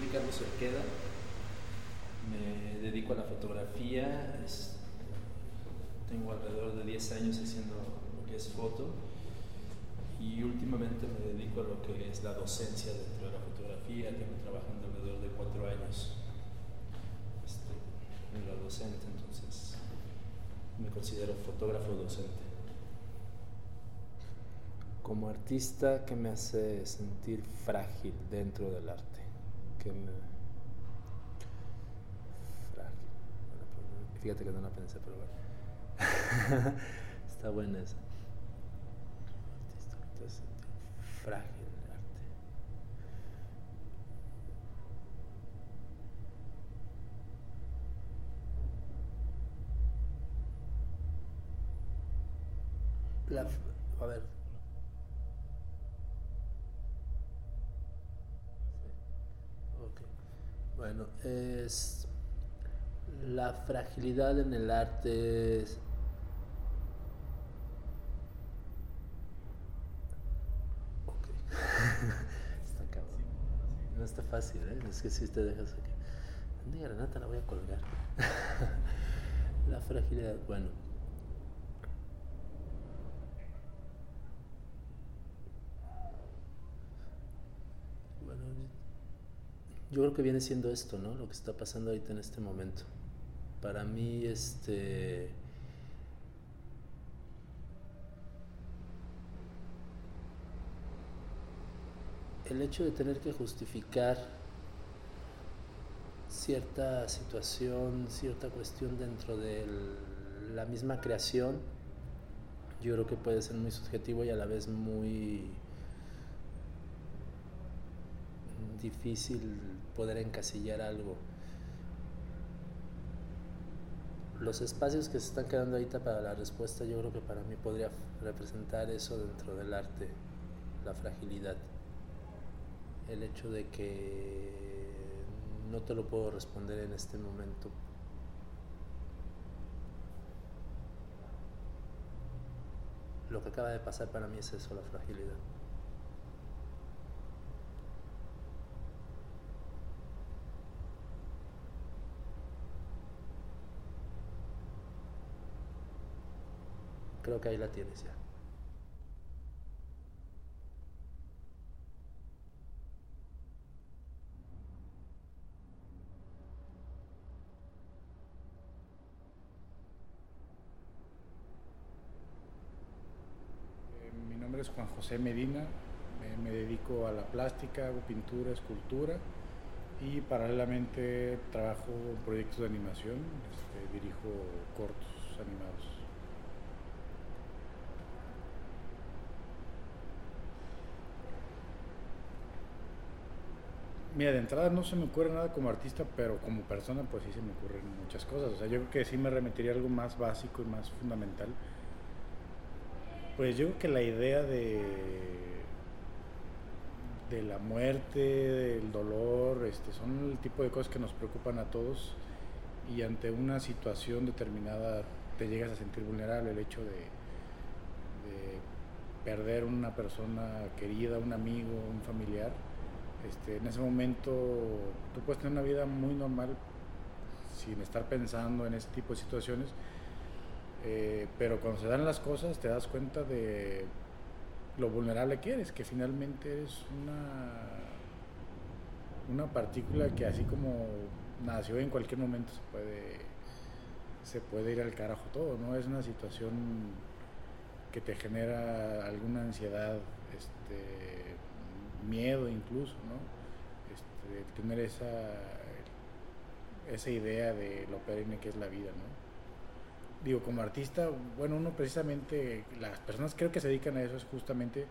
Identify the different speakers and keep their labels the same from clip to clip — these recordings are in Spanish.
Speaker 1: Carlos Cerqueda, me dedico a la fotografía, tengo alrededor de 10 años haciendo lo que es foto y últimamente me dedico a lo que es la docencia dentro de la fotografía. Tengo trabajando alrededor de 4 años en la docente, entonces me considero fotógrafo docente. Como artista, ¿qué me hace sentir frágil dentro del arte? Frágil. Bueno, fíjate que no la pensé, pero bueno. Está buena esa. Artista, ¿qué te hace sentir frágil en el arte? A ver. Ok. Bueno, es la fragilidad en el arte. Ok. Está cabrón. No está fácil, ¿eh? Es que si te dejas aquí. Anda, Renata, la voy a colgar. La fragilidad, bueno. Bueno, yo creo que viene siendo esto, ¿no? Lo que está pasando ahorita en este momento. Para mí, el hecho de tener que justificar cierta situación, cierta cuestión dentro de la misma creación, yo creo que puede ser muy subjetivo y a la vez muy difícil poder encasillar algo. Los espacios que se están quedando ahorita para la respuesta, yo creo que para mí podría representar eso dentro del arte, la fragilidad, el hecho de que no te lo puedo responder en este momento. Lo que acaba de pasar para mí es eso, la fragilidad. Creo que ahí la tienes ya.
Speaker 2: Mi nombre es Juan José Medina, me dedico a la plástica, hago pintura, escultura y paralelamente trabajo en proyectos de animación, dirijo cortos animados. Mira, de entrada no se me ocurre nada como artista, pero como persona pues sí se me ocurren muchas cosas. O sea, yo creo que sí me remitiría a algo más básico y más fundamental. Pues yo creo que la idea de la muerte, del dolor, son el tipo de cosas que nos preocupan a todos y ante una situación determinada te llegas a sentir vulnerable. El hecho de perder una persona querida, un amigo, un familiar, en ese momento tú puedes tener una vida muy normal sin estar pensando en ese tipo de situaciones, pero cuando se dan las cosas te das cuenta de lo vulnerable que eres, que finalmente eres una partícula que así como nació en cualquier momento se puede ir al carajo todo, ¿no? Es una situación que te genera alguna ansiedad, miedo incluso, ¿no? Tener esa idea de lo perenne que es la vida, ¿no? Digo, como artista, bueno, uno precisamente, las personas creo que se dedican a eso es justamente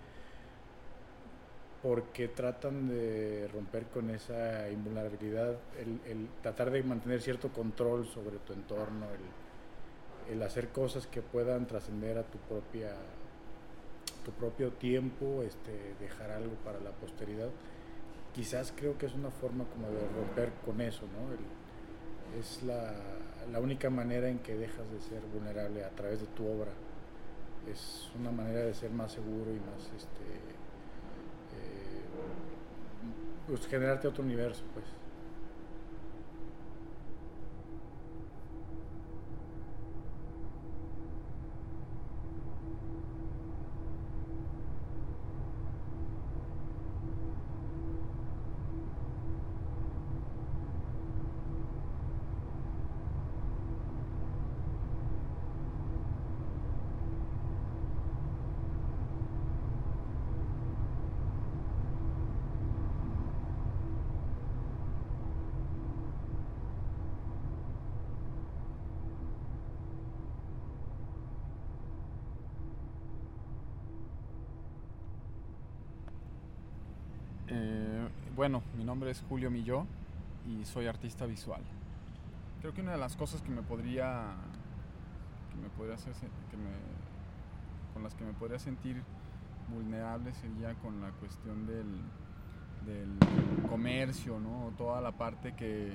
Speaker 2: porque tratan de romper con esa invulnerabilidad, el tratar de mantener cierto control sobre tu entorno, el hacer cosas que puedan trascender a tu propio tiempo, dejar algo para la posteridad. Quizás creo que es una forma como de romper con eso, ¿no? Es la única manera en que dejas de ser vulnerable a través de tu obra. Es una manera de ser más seguro y más pues generarte otro universo, pues.
Speaker 3: Bueno, mi nombre es Julio Milló y soy artista visual. Creo que una de las cosas con las que me podría sentir vulnerable sería con la cuestión del comercio, ¿no? Toda la parte que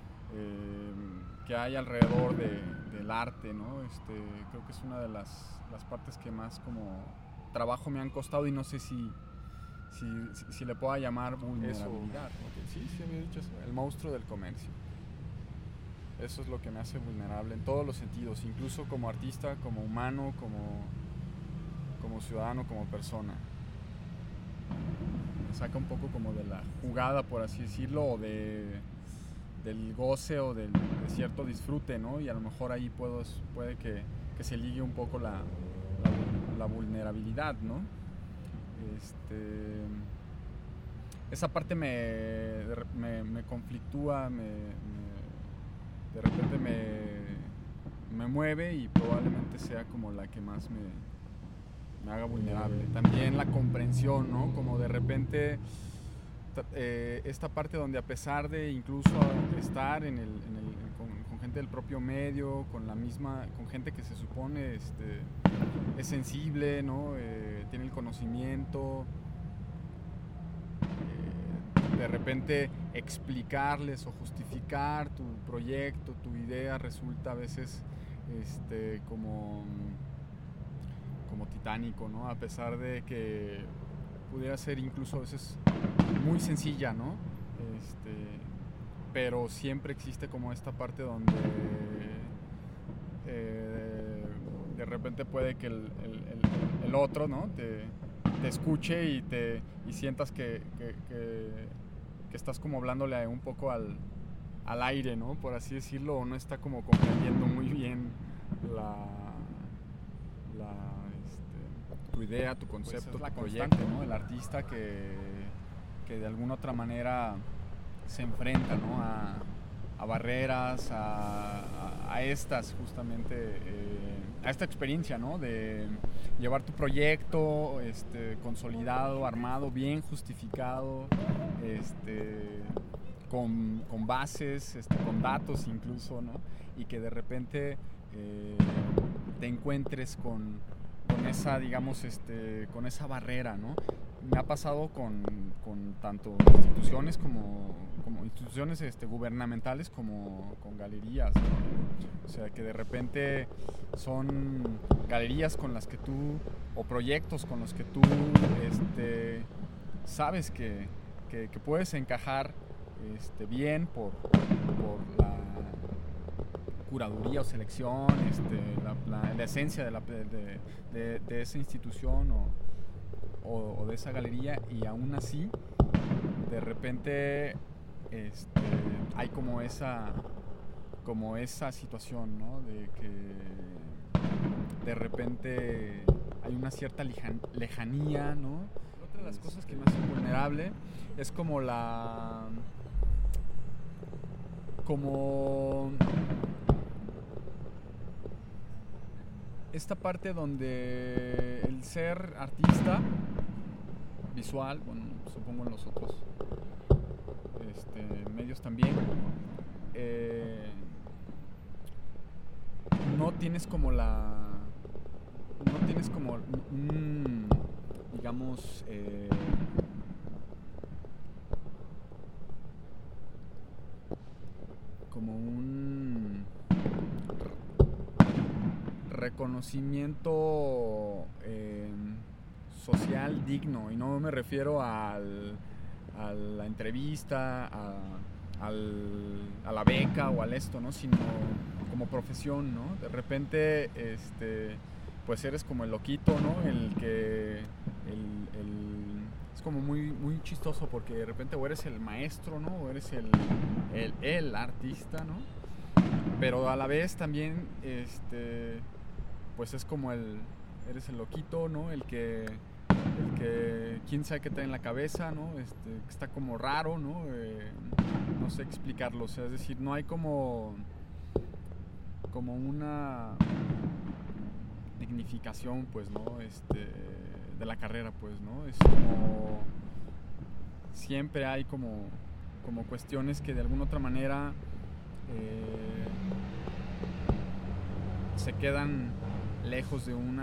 Speaker 3: hay alrededor del arte, ¿no? Creo que es una de las partes que más como trabajo me han costado, y no sé si le pueda llamar vulnerabilidad. Sí, había dicho eso. El monstruo del comercio. Eso es lo que me hace vulnerable en todos los sentidos, incluso como artista, como humano, como ciudadano, como persona. Me saca un poco como de la jugada, por así decirlo, o del goce o de cierto disfrute, ¿no? Y a lo mejor ahí puede que se ligue un poco la vulnerabilidad, ¿no? Esa parte me conflictúa, de repente me mueve, y probablemente sea como la que más me haga vulnerable. También la comprensión, ¿no? Como de repente esta parte donde, a pesar de incluso estar con gente del propio medio, con gente que se supone es sensible, ¿no? Tiene el conocimiento, de repente explicarles o justificar tu proyecto, tu idea, resulta a veces como titánico, ¿no? A pesar de que pudiera ser incluso a veces muy sencilla, ¿no? Pero siempre existe como esta parte donde de repente puede que el otro, ¿no? te escuche y sientas que estás como hablándole un poco al aire, ¿no? Por así decirlo, o no está como comprendiendo muy bien tu idea, tu concepto, pues tu proyecto, ¿no? El artista que de alguna otra manera se enfrenta, ¿no? a barreras, a estas justamente, a esta experiencia, ¿no? De llevar tu proyecto consolidado, armado, bien justificado, con bases, con datos incluso, ¿no? Y que de repente te encuentres con esa, digamos, con esa barrera, ¿no? Me ha pasado con tanto instituciones como instituciones gubernamentales, como con galerías, ¿no? O sea, que de repente son galerías con las que tú, o proyectos con los que tú sabes que puedes encajar bien por la curaduría o selección, la esencia de esa institución o de esa galería, y aún así de repente hay como esa situación, ¿no? De que de repente hay una cierta lejanía, ¿no? Otra de las cosas que me hace vulnerable es como esta parte donde el ser artista visual, bueno, supongo en los otros medios también, no tienes como digamos, como un reconocimiento social digno, y no me refiero a la entrevista, a la beca o al esto, ¿no? Sino como profesión, ¿no? De repente pues eres como el loquito, ¿no? El que es como muy, muy chistoso, porque de repente o eres el maestro, ¿no? O eres el artista, ¿no? Pero a la vez también pues es como eres el loquito, ¿no? El que quién sabe qué trae en la cabeza, ¿no? Que está como raro, ¿no? No sé explicarlo, o sea, es decir, no hay como una dignificación, pues, ¿no? De la carrera, pues, ¿no? Es como siempre hay como cuestiones que de alguna otra manera se quedan lejos de un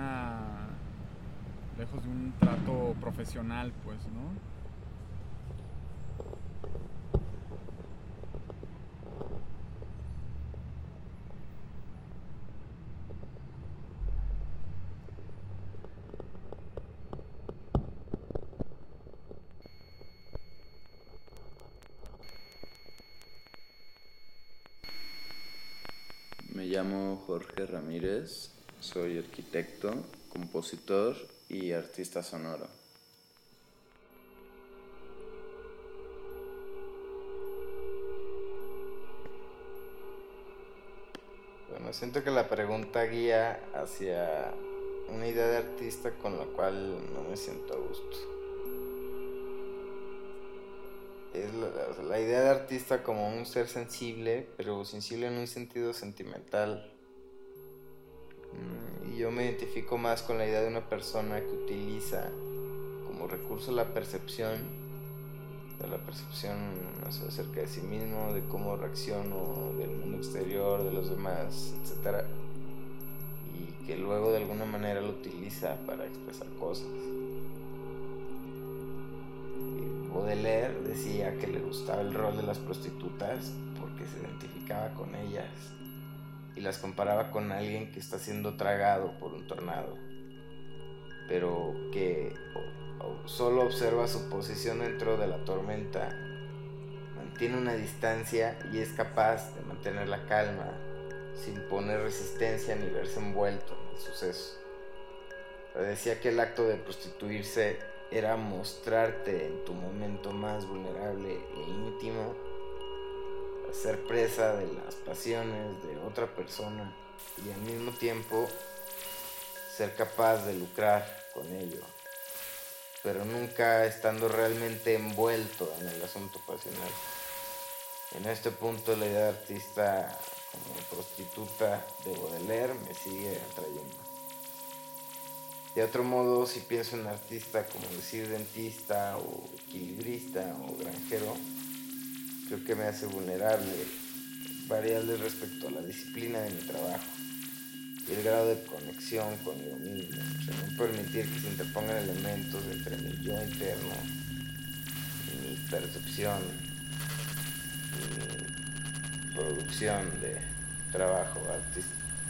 Speaker 3: trato profesional, pues, ¿no?
Speaker 4: Me llamo Jorge Ramírez, soy arquitecto, compositor y artista sonoro.
Speaker 5: Bueno, siento que la pregunta guía hacia una idea de artista con la cual no me siento a gusto. Es la idea de artista como un ser sensible, pero sensible en un sentido sentimental. Y yo me identifico más con la idea de una persona que utiliza como recurso la percepción, no sé, acerca de sí mismo, de cómo reacciono, del mundo exterior, de los demás, etc. Y que luego de alguna manera lo utiliza para expresar cosas. Baudelaire decía que le gustaba el rol de las prostitutas porque se identificaba con ellas y las comparaba con alguien que está siendo tragado por un tornado, pero que solo observa su posición dentro de la tormenta, mantiene una distancia y es capaz de mantener la calma sin poner resistencia ni verse envuelto en el suceso. Pero decía que el acto de prostituirse era mostrarte en tu momento más vulnerable e íntimo, ser presa de las pasiones de otra persona y al mismo tiempo ser capaz de lucrar con ello, pero nunca estando realmente envuelto en el asunto pasional. En este punto la idea de artista como prostituta de Baudelaire me sigue atrayendo. De otro modo, si pienso en artista como decir dentista o equilibrista o granjero, creo que me hace vulnerable, variable respecto a la disciplina de mi trabajo y el grado de conexión conmigo mismo. O sea, no permitir que se interpongan elementos entre mi yo interno y mi percepción y mi producción de trabajo artístico.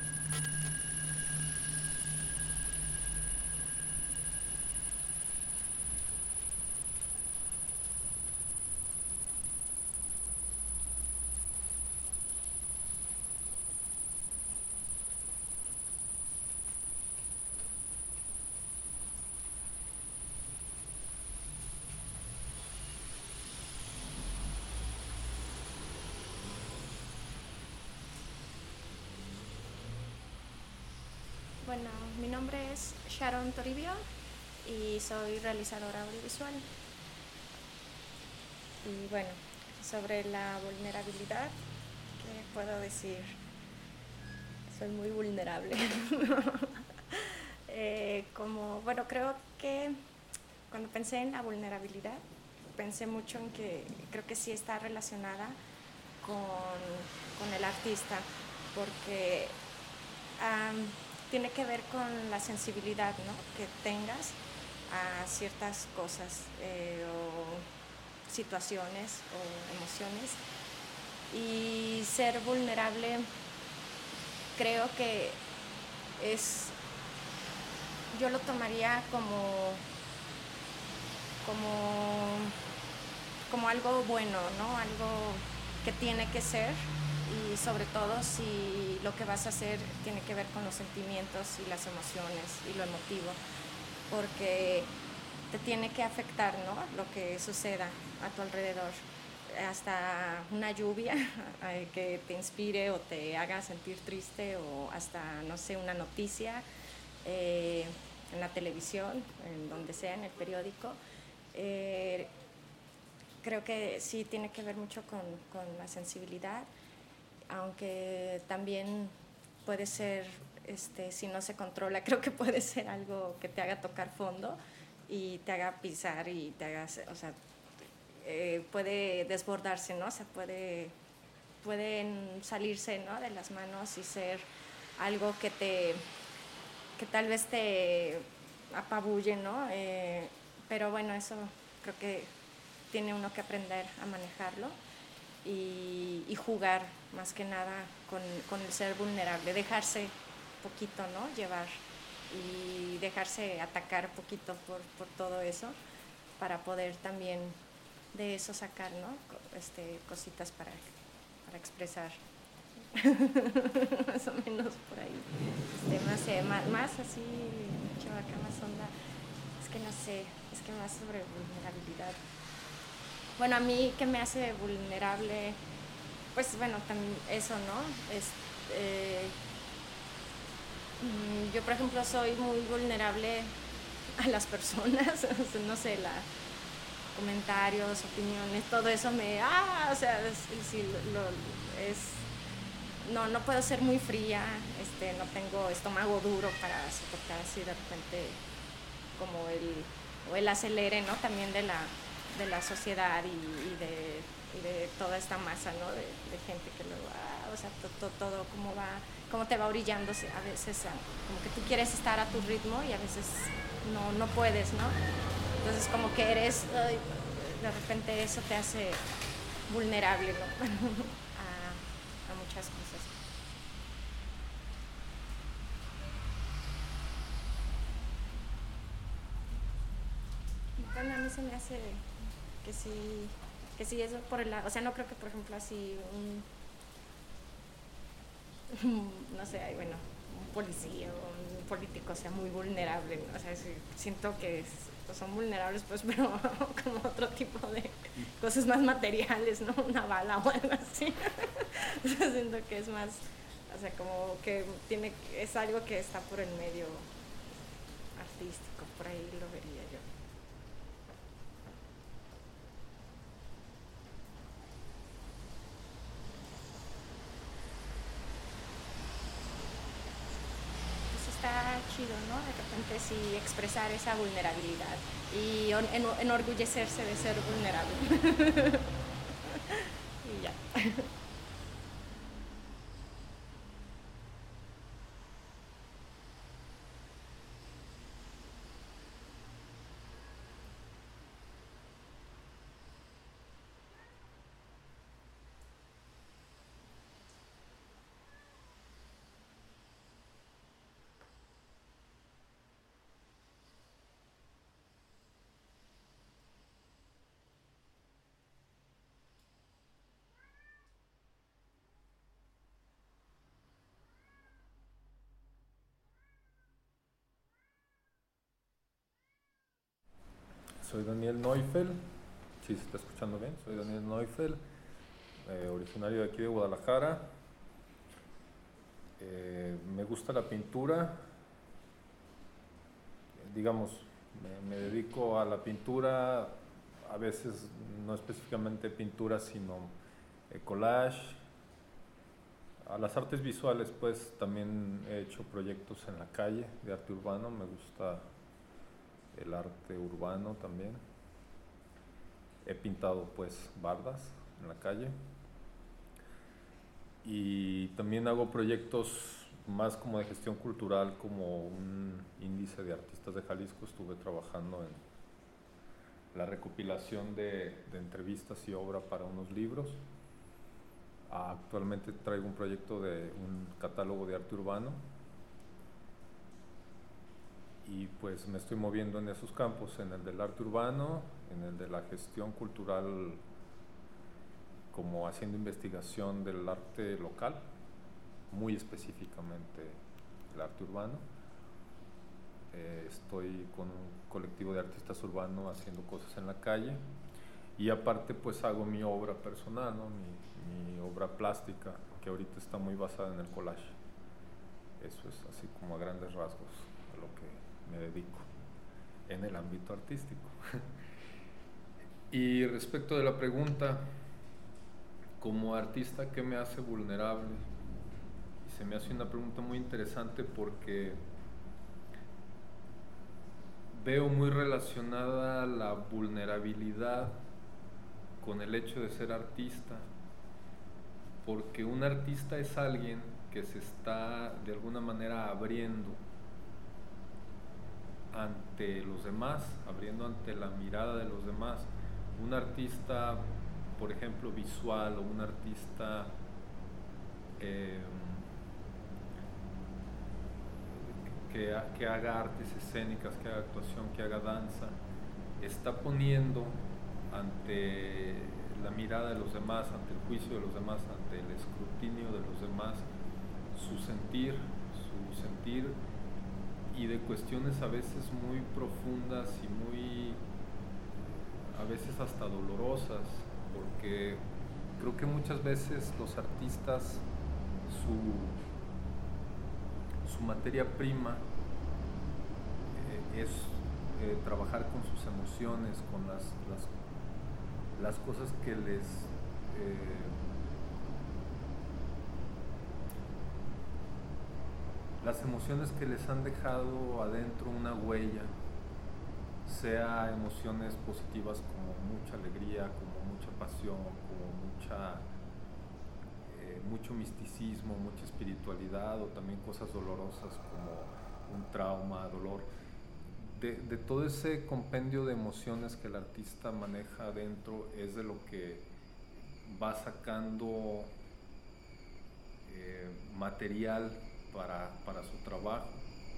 Speaker 6: Bueno, mi nombre es Sharon Toribio y soy realizadora audiovisual. Y bueno, sobre la vulnerabilidad, ¿qué puedo decir? Soy muy vulnerable. Creo que cuando pensé en la vulnerabilidad, pensé mucho en que creo que sí está relacionada con el artista, porque tiene que ver con la sensibilidad, ¿no?, que tengas a ciertas cosas o situaciones o emociones. Y ser vulnerable creo que yo lo tomaría como algo bueno, ¿no?, algo que tiene que ser. Y sobre todo si lo que vas a hacer tiene que ver con los sentimientos y las emociones y lo emotivo, porque te tiene que afectar, ¿no?, lo que suceda a tu alrededor, hasta una lluvia que te inspire o te haga sentir triste, o hasta, no sé, una noticia en la televisión, en donde sea, en el periódico. Creo que sí tiene que ver mucho con la sensibilidad, aunque también puede ser, si no se controla, creo que puede ser algo que te haga tocar fondo y te haga pisar y te haga, o sea, puede desbordarse, ¿no? O sea, pueden salirse, ¿no?, de las manos y ser algo que tal vez te apabulle, ¿no? Pero bueno, eso creo que tiene uno que aprender a manejarlo y jugar más que nada con el ser vulnerable, dejarse poquito, ¿no?, llevar y dejarse atacar poquito por todo eso para poder también de eso sacar, ¿no?, cositas para expresar. Más o menos por ahí. No sé, más así, acá más onda. Es que no sé, es que más sobre vulnerabilidad. Bueno, a mí, ¿qué me hace vulnerable? Pues bueno, también eso, ¿no? Yo, por ejemplo, soy muy vulnerable a las personas, o sea, no sé, comentarios, opiniones, todo eso o sea, no puedo ser muy fría, no tengo estómago duro para soportar así de repente como el acelere, ¿no?, también de la sociedad y de toda esta masa, ¿no?, de gente que luego, o sea, todo cómo te va orillando a veces, como que tú quieres estar a tu ritmo y a veces no puedes, ¿no? Entonces como que de repente eso te hace vulnerable, ¿no? a muchas cosas. Bueno, a mí se me hace que sí eso por el lado, o sea, no creo que por ejemplo así no sé, bueno, un policía o un político sea muy vulnerable, ¿no? O sea, siento que son vulnerables, pues, pero como otro tipo de cosas más materiales, ¿no? Una bala o algo así. O sea, siento que es más, o sea, como que es algo que está por el medio artístico, por ahí lo vería yo. Está chido, ¿no? De repente sí expresar esa vulnerabilidad y enorgullecerse de ser vulnerable. Y ya.
Speaker 7: Soy Daniel Neufeld, sí se está escuchando bien, soy Daniel Neufeld, originario de aquí de Guadalajara. Me gusta la pintura, digamos, me dedico a la pintura, a veces no específicamente pintura, sino collage. A las artes visuales, pues también he hecho proyectos en la calle de arte urbano, me gusta el arte urbano también. He pintado pues bardas en la calle y también hago proyectos más como de gestión cultural, como un índice de artistas de Jalisco. Estuve trabajando en la recopilación de entrevistas y obra para unos libros. Actualmente traigo un proyecto de un catálogo de arte urbano y pues me estoy moviendo en esos campos, en el del arte urbano, en el de la gestión cultural, como haciendo investigación del arte local, muy específicamente el arte urbano. Estoy con un colectivo de artistas urbanos haciendo cosas en la calle y aparte pues hago mi obra personal, ¿no? mi obra plástica, que ahorita está muy basada en el collage. Eso es así como a grandes rasgos a lo que me dedico en el ámbito artístico. Y respecto de la pregunta, como artista, ¿qué me hace vulnerable? Y se me hace una pregunta muy interesante porque veo muy relacionada la vulnerabilidad con el hecho de ser artista, porque un artista es alguien que se está de alguna manera abriendo ante los demás, abriendo ante la mirada de los demás. Un artista, por ejemplo, visual, o un artista que haga artes escénicas, que haga actuación, que haga danza, está poniendo ante la mirada de los demás, ante el juicio de los demás, ante el escrutinio de los demás, su sentir y de cuestiones a veces muy profundas y muy, a veces hasta dolorosas, porque creo que muchas veces los artistas, su materia prima es trabajar con sus emociones, con las cosas que las emociones que les han dejado adentro una huella, sea emociones positivas como mucha alegría, como mucha pasión, como mucho misticismo, mucha espiritualidad, o también cosas dolorosas como un trauma, dolor. De todo ese compendio de emociones que el artista maneja adentro es de lo que va sacando material para su trabajo.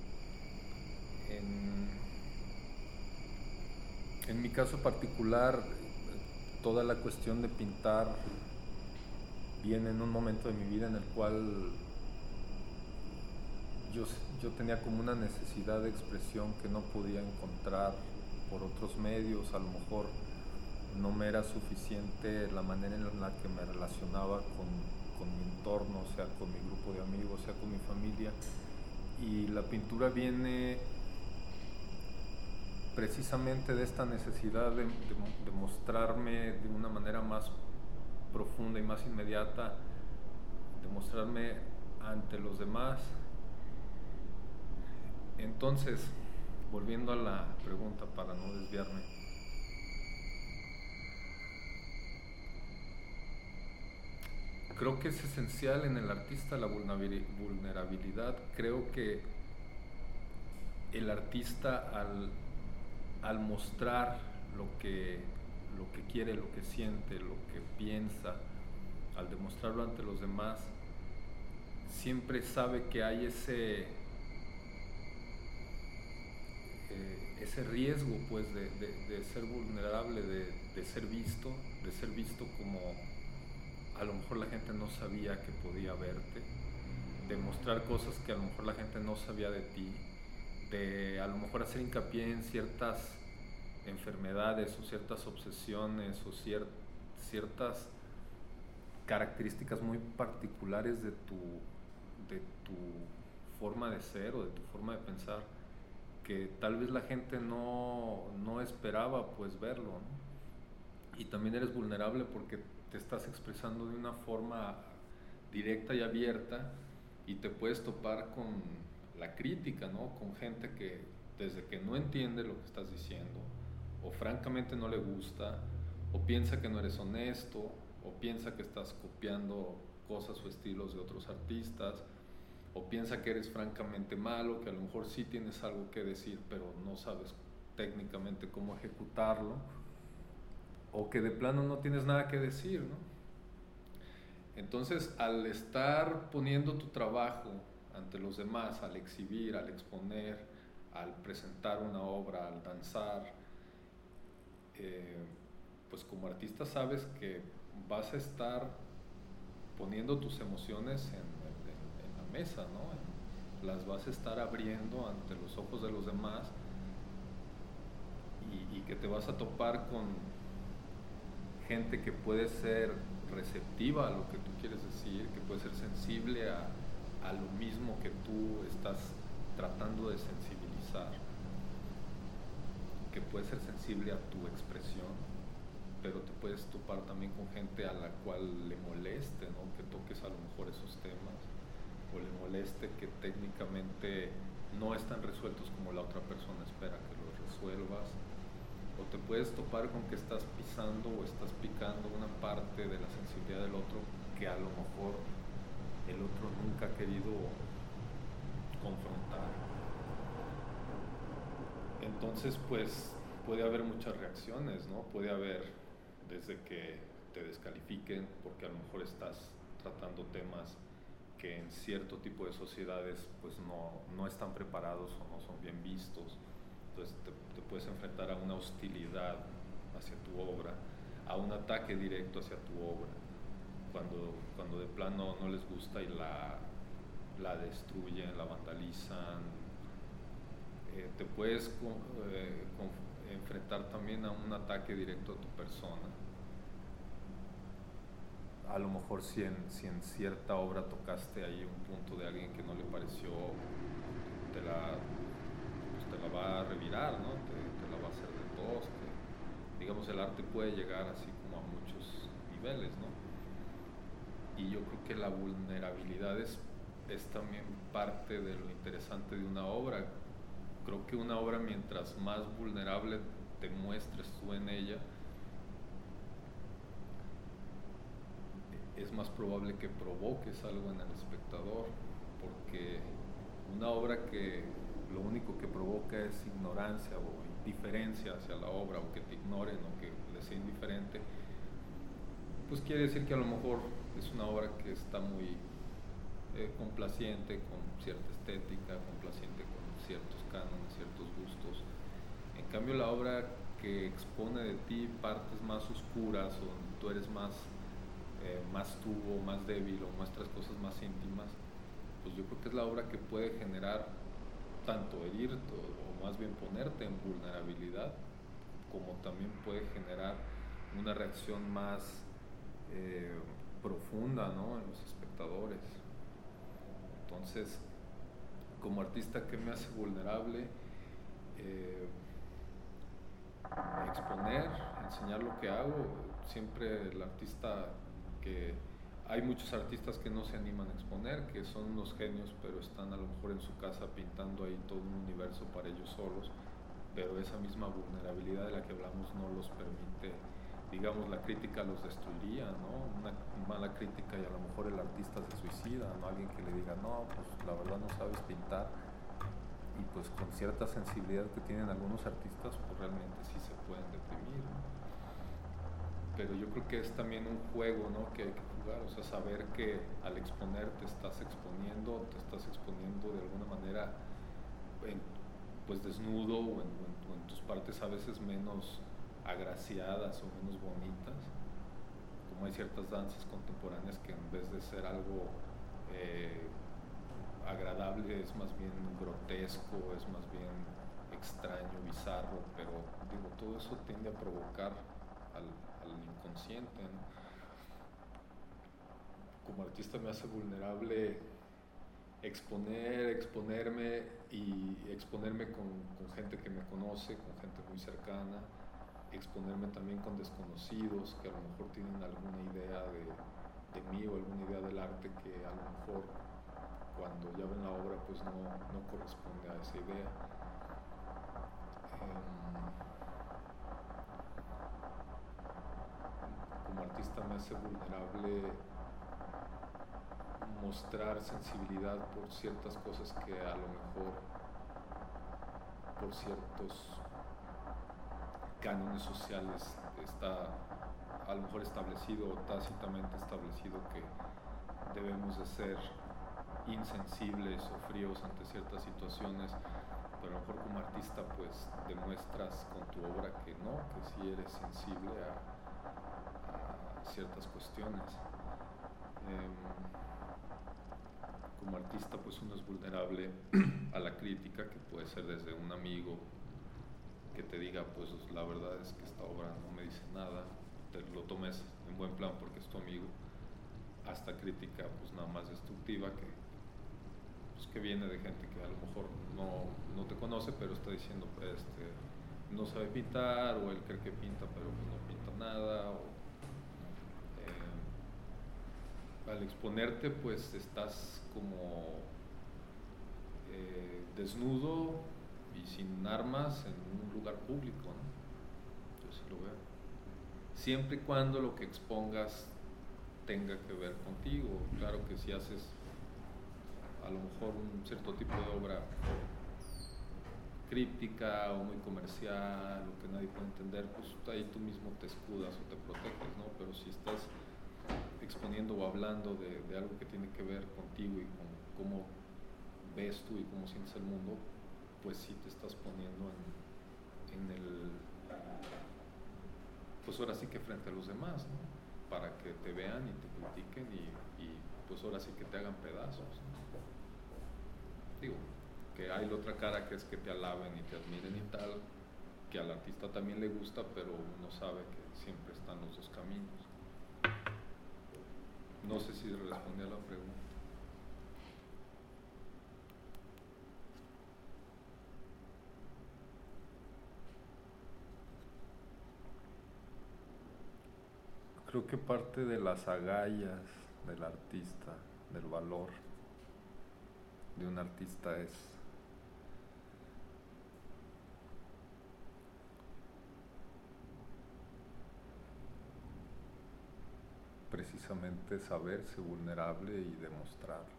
Speaker 7: En mi caso particular, toda la cuestión de pintar viene en un momento de mi vida en el cual yo tenía como una necesidad de expresión que no podía encontrar por otros medios. A lo mejor no me era suficiente la manera en la que me relacionaba con mi entorno, sea con mi grupo de amigos, sea con mi familia, y la pintura viene precisamente de esta necesidad de mostrarme de una manera más profunda y más inmediata, de mostrarme ante los demás. Entonces, volviendo a la pregunta para no desviarme, creo que es esencial en el artista la vulnerabilidad. Creo que el artista al mostrar lo que quiere, lo que siente, lo que piensa, al demostrarlo ante los demás, siempre sabe que hay ese riesgo, pues, de ser vulnerable, de ser visto como a lo mejor la gente no sabía que podía verte, de mostrar cosas que a lo mejor la gente no sabía de ti, de a lo mejor hacer hincapié en ciertas enfermedades o ciertas obsesiones o ciertas características muy particulares de tu forma de ser o de tu forma de pensar, que tal vez la gente no esperaba, pues, verlo, ¿no? Y también eres vulnerable porque te estás expresando de una forma directa y abierta, y te puedes topar con la crítica, ¿no? Con gente que desde que no entiende lo que estás diciendo, o francamente no le gusta, o piensa que no eres honesto, o piensa que estás copiando cosas o estilos de otros artistas, o piensa que eres francamente malo, que a lo mejor sí tienes algo que decir, pero no sabes técnicamente cómo ejecutarlo, o que de plano no tienes nada que decir, ¿no? Entonces, al estar poniendo tu trabajo ante los demás, al exhibir, al exponer, al presentar una obra, al danzar, pues como artista sabes que vas a estar poniendo tus emociones en la mesa, ¿no? Las vas a estar abriendo ante los ojos de los demás, y que te vas a topar con gente que puede ser receptiva a lo que tú quieres decir, que puede ser sensible a lo mismo que tú estás tratando de sensibilizar, que puede ser sensible a tu expresión, pero te puedes topar también con gente a la cual le moleste, ¿no? Que toques a lo mejor esos temas, o le moleste que técnicamente no están resueltos como la otra persona espera que los resuelvas. o te puedes topar con que estás pisando o estás picando una parte de la sensibilidad del otro que a lo mejor el otro nunca ha querido confrontar. Entonces, pues puede haber muchas reacciones, ¿no? Puede haber desde que te descalifiquen porque a lo mejor estás tratando temas que en cierto tipo de sociedades pues no están preparados o no son bien vistos. Entonces te puedes enfrentar a una hostilidad hacia tu obra, a un ataque directo hacia tu obra, cuando de plano no les gusta y la destruyen, la vandalizan. Te puedes enfrentar también a un ataque directo a tu persona. A lo mejor si en cierta obra tocaste ahí un punto de alguien que no le pareció, te la va a revirar, ¿no? Te la va a hacer de tos. Digamos, el arte puede llegar así como a muchos niveles, ¿no? Y yo creo que la vulnerabilidad es también parte de lo interesante de una obra. Creo que una obra, mientras más vulnerable te muestres tú en ella, es más probable que provoques algo en el espectador, porque una obra que lo único que provoca es ignorancia o indiferencia hacia la obra, o que te ignoren o que les sea indiferente, pues quiere decir que a lo mejor es una obra que está muy complaciente con cierta estética, complaciente con ciertos cánones, ciertos gustos. En cambio, la obra que expone de ti partes más oscuras, o donde tú eres más tú o más débil, o muestras cosas más íntimas, pues yo creo que es la obra que puede generar tanto herirte o más bien ponerte en vulnerabilidad, como también puede generar una reacción más profunda, ¿no?, en los espectadores. Entonces, como artista, ¿qué me hace vulnerable? Exponer, enseñar lo que hago. Siempre el artista, que hay muchos artistas que no se animan a exponer, que son unos genios, pero están a lo mejor en su casa pintando ahí todo un universo para ellos solos, pero esa misma vulnerabilidad de la que hablamos no los permite. Digamos, la crítica los destruiría, ¿no? Una mala crítica y a lo mejor el artista se suicida, ¿no? Alguien que le diga, no, pues la verdad no sabes pintar, y pues con cierta sensibilidad que tienen algunos artistas, pues realmente sí se pueden deprimir, ¿no? Pero yo creo que es también un juego, ¿no?, que hay que jugar, o sea, saber que al exponer te estás exponiendo de alguna manera pues desnudo, o en tus partes a veces menos agraciadas o menos bonitas, como hay ciertas danzas contemporáneas que en vez de ser algo agradable es más bien grotesco, es más bien extraño, bizarro, pero digo, todo eso tiende a provocar al inconsciente, ¿no? Como artista me hace vulnerable exponerme y exponerme con gente que me conoce, con gente muy cercana, exponerme también con desconocidos que a lo mejor tienen alguna idea de mí o alguna idea del arte que a lo mejor cuando ya ven la obra pues no corresponde a esa idea. Como artista me hace vulnerable mostrar sensibilidad por ciertas cosas que a lo mejor por ciertos cánones sociales está a lo mejor establecido o tácitamente establecido que debemos de ser insensibles o fríos ante ciertas situaciones, pero a lo mejor como artista pues demuestras con tu obra que no, que sí eres sensible a ciertas cuestiones. Como artista pues uno es vulnerable a la crítica, que puede ser desde un amigo que te diga pues la verdad es que esta obra no me dice nada, te lo tomes en buen plan porque es tu amigo, hasta crítica pues nada más destructiva que viene de gente que a lo mejor no te conoce, pero está diciendo no sabe pintar, o él cree que pinta pero pues no pinta nada, al exponerte pues estás como desnudo y sin armas en un lugar público, ¿no? se lo vea. Siempre y cuando lo que expongas tenga que ver contigo. Claro que si haces a lo mejor un cierto tipo de obra críptica o muy comercial, o que nadie puede entender, pues ahí tú mismo te escudas o te proteges, ¿no? Pero si estás exponiendo o hablando de algo que tiene que ver contigo y con cómo ves tú y cómo sientes el mundo, pues sí te estás poniendo en el, pues ahora sí que frente a los demás, ¿no? Para que te vean y te critiquen y pues ahora sí que te hagan pedazos, ¿no? Digo, que hay la otra cara que es que te alaben y te admiren y tal, que al artista también le gusta, pero uno sabe que siempre están los dos caminos. No sé si respondí a la pregunta. Creo que parte de las agallas del artista, del valor de un artista es precisamente saberse vulnerable y demostrarlo.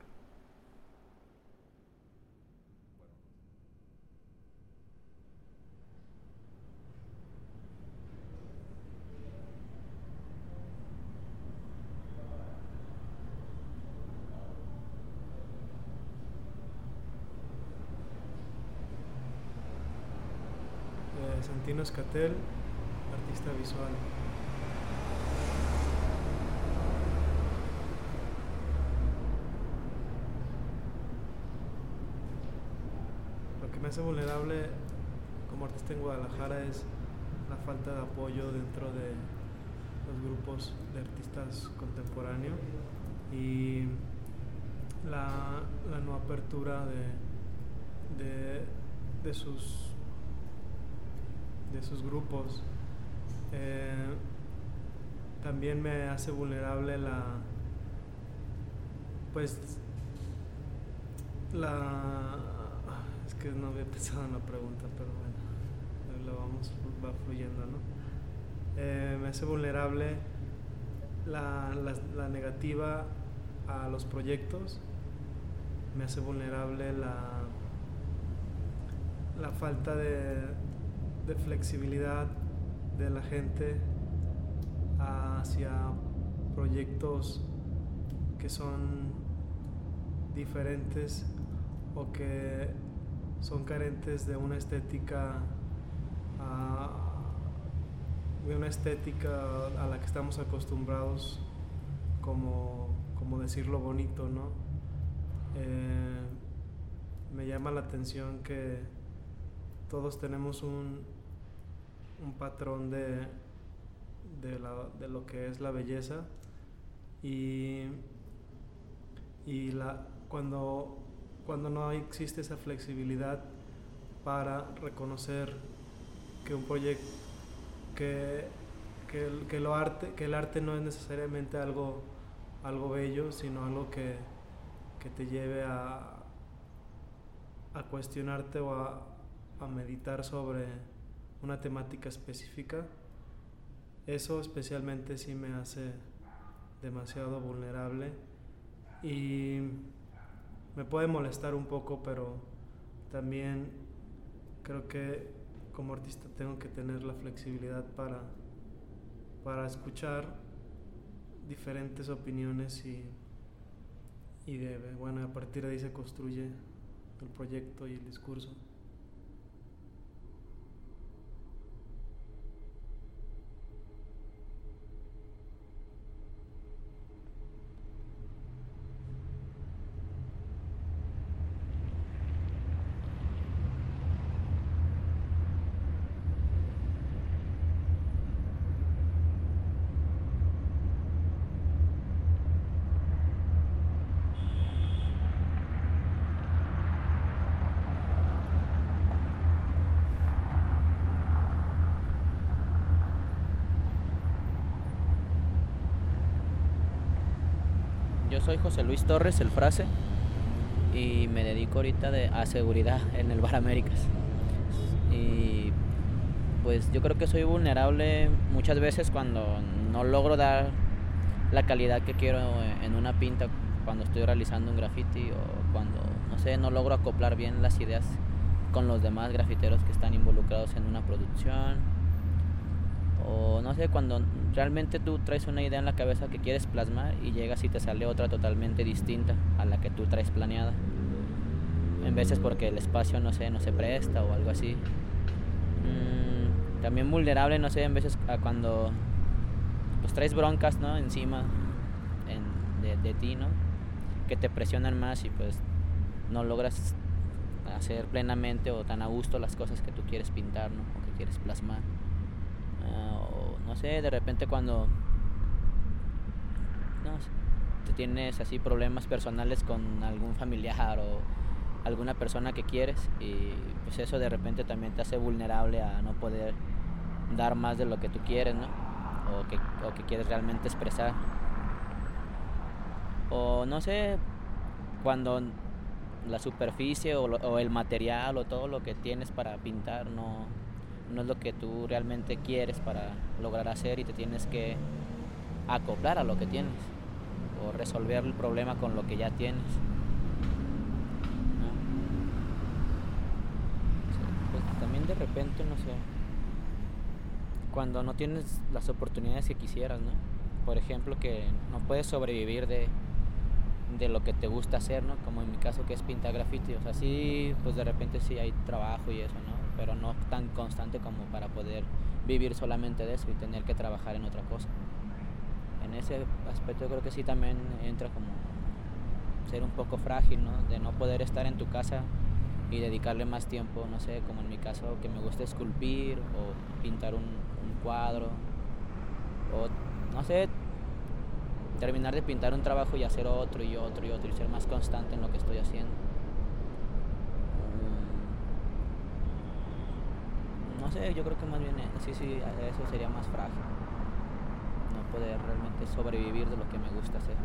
Speaker 8: Santino Escatel, artista visual. Lo que me hace vulnerable como artista en Guadalajara es la falta de apoyo dentro de los grupos de artistas contemporáneos y la no apertura de sus grupos. También me hace vulnerable es que no había pensado en la pregunta, pero bueno, va fluyendo, ¿no? Me hace vulnerable la negativa a los proyectos, me hace vulnerable la falta de flexibilidad de la gente hacia proyectos que son diferentes o que son carentes de una estética a la que estamos acostumbrados, como decirlo bonito, ¿no? Me llama la atención que todos tenemos un patrón de lo que es la belleza y cuando no existe esa flexibilidad para reconocer que un proyecto que el arte no es necesariamente algo bello, sino algo que te lleve a cuestionarte o a meditar sobre una temática específica. Eso especialmente sí me hace demasiado vulnerable y me puede molestar un poco, pero también creo que como artista tengo que tener la flexibilidad para escuchar diferentes opiniones y a partir de ahí se construye el proyecto y el discurso.
Speaker 9: Yo soy José Luis Torres, el Frase, y me dedico ahorita a seguridad en el Bar Américas. Y pues yo creo que soy vulnerable muchas veces cuando no logro dar la calidad que quiero en una pinta, cuando estoy realizando un graffiti, o cuando, no sé, no logro acoplar bien las ideas con los demás grafiteros que están involucrados en una producción, o no sé, cuando realmente tú traes una idea en la cabeza que quieres plasmar y llegas y te sale otra totalmente distinta a la que tú traes planeada, en veces porque el espacio, no sé, no se presta o algo así. También vulnerable, no sé, en veces cuando pues traes broncas, ¿no?, encima de ti, ¿no?, que te presionan más y pues no logras hacer plenamente o tan a gusto las cosas que tú quieres pintar, ¿no?, o que quieres plasmar. O no sé, de repente cuando no sé, te tienes así problemas personales con algún familiar o alguna persona que quieres, y pues eso de repente también te hace vulnerable a no poder dar más de lo que tú quieres, ¿no?, o que quieres realmente expresar. O no sé, cuando la superficie o el material o todo lo que tienes para pintar no es lo que tú realmente quieres para lograr hacer, y te tienes que acoplar a lo que tienes o resolver el problema con lo que ya tienes, ¿no? Sí, pues también de repente, no sé, cuando no tienes las oportunidades que quisieras, ¿no? Por ejemplo, que no puedes sobrevivir de lo que te gusta hacer, ¿no? Como en mi caso, que es pintar graffiti. O sea, sí, pues de repente sí hay trabajo y eso, ¿no? Pero no tan constante como para poder vivir solamente de eso y tener que trabajar en otra cosa. En ese aspecto yo creo que sí también entra como ser un poco frágil, ¿no? De no poder estar en tu casa y dedicarle más tiempo, no sé, como en mi caso, que me gusta esculpir o pintar un cuadro, o no sé, terminar de pintar un trabajo y hacer otro y otro y otro, y ser más constante en lo que estoy haciendo. No sé, yo creo que más bien sí, eso sería más frágil, no poder realmente sobrevivir de lo que me gusta hacer.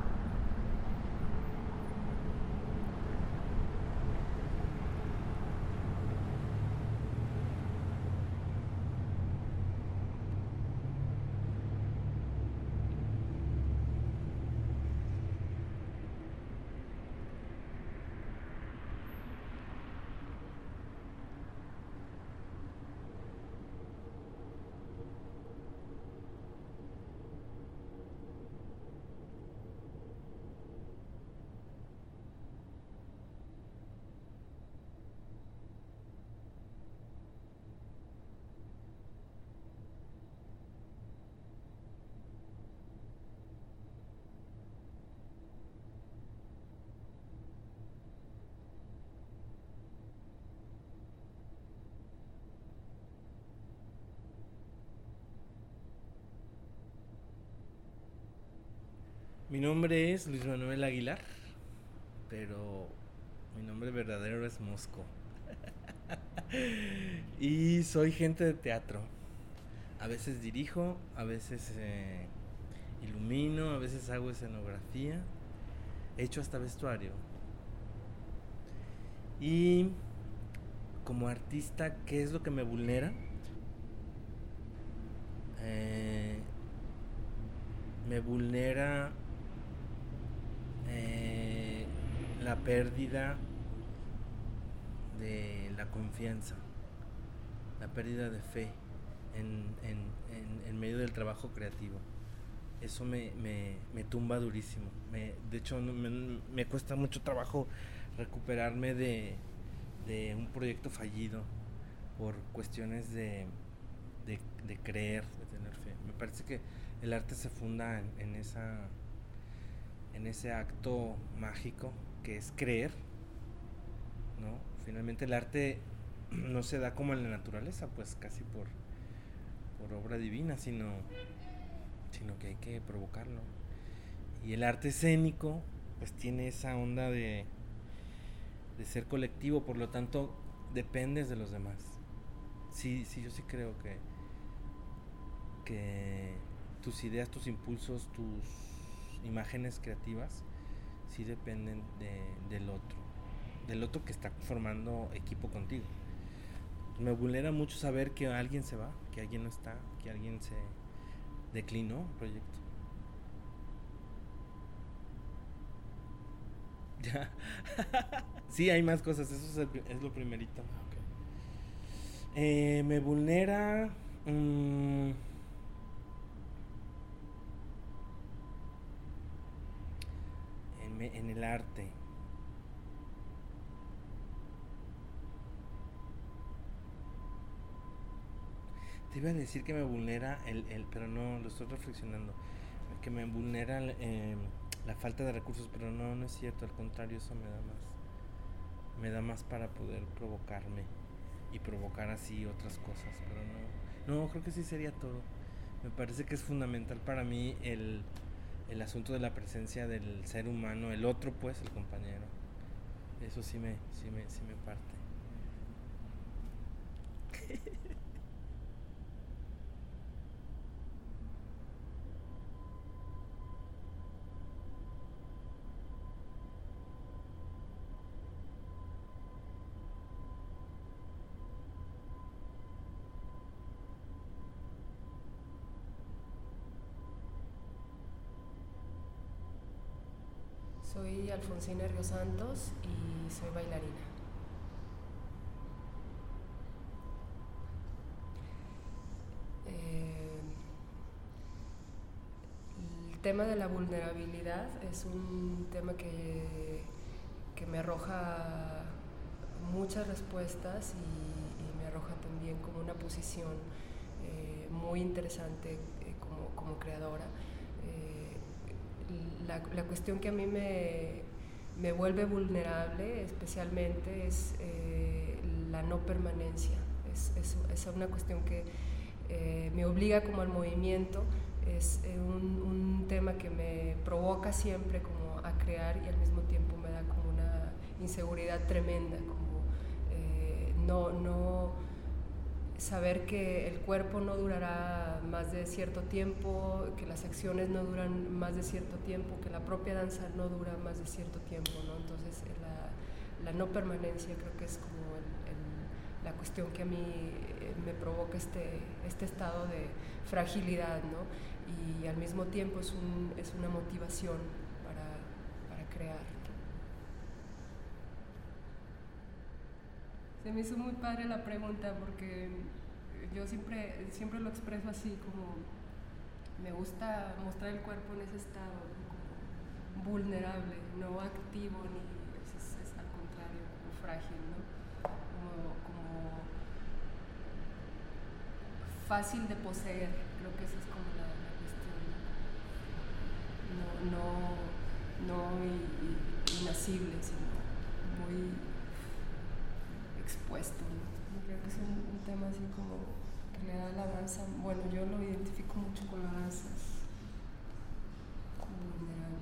Speaker 10: Mi nombre es Luis Manuel Aguilar, pero mi nombre verdadero es Mosco. Y soy gente de teatro. A veces dirijo, a veces ilumino, a veces hago escenografía. He hecho hasta vestuario. Y como artista, ¿qué es lo que me vulnera? Me vulnera la pérdida de la confianza, la pérdida de fe en medio del trabajo creativo. Eso me tumba durísimo. De hecho, me cuesta mucho trabajo recuperarme de un proyecto fallido por cuestiones de creer, de tener fe. Me parece que el arte se funda en ese acto mágico que es creer, ¿no? Finalmente el arte no se da como en la naturaleza, pues casi por obra divina, sino que hay que provocarlo. Y el arte escénico pues tiene esa onda de ser colectivo, por lo tanto dependes de los demás. Sí, yo sí creo que tus ideas, tus impulsos, tus imágenes creativas sí dependen del otro que está formando equipo contigo. Me vulnera mucho saber que alguien se va, que alguien no está, que alguien se declinó el proyecto. Ya. Sí, hay más cosas, eso es lo primerito. Me vulnera en el arte. Te iba a decir que me vulnera pero no, lo estoy reflexionando. Que me vulnera la falta de recursos, pero no es cierto, al contrario, eso me da más para poder provocarme y provocar así otras cosas, pero no, creo que sí sería todo. Me parece que es fundamental para mí el asunto de la presencia del ser humano, el otro, pues, el compañero. Eso sí me parte.
Speaker 11: Soy Alfonsina Ríos Santos y soy bailarina. El tema de la vulnerabilidad es un tema que me arroja muchas respuestas y me arroja también como una posición muy interesante como creadora. La cuestión que a mí me vuelve vulnerable especialmente es la no permanencia. Es una cuestión que me obliga como al movimiento, es un tema que me provoca siempre como a crear y al mismo tiempo me da como una inseguridad tremenda, como no saber que el cuerpo no durará más de cierto tiempo, que las acciones no duran más de cierto tiempo, que la propia danza no dura más de cierto tiempo, ¿no? Entonces la no permanencia creo que es como la cuestión que a mí me provoca este estado de fragilidad, ¿no? Y al mismo tiempo es una motivación para crear. Se me hizo muy padre la pregunta porque yo siempre lo expreso así, como me gusta mostrar el cuerpo en ese estado, ¿no? Como vulnerable, no activo ni es al contrario, como frágil, ¿no? Como fácil de poseer, creo que esa es como la cuestión, no inacible, sino muy expuesto, ¿no? Creo que es un tema así como que le da a la danza, bueno, yo lo identifico mucho con la danza, como vulnerable.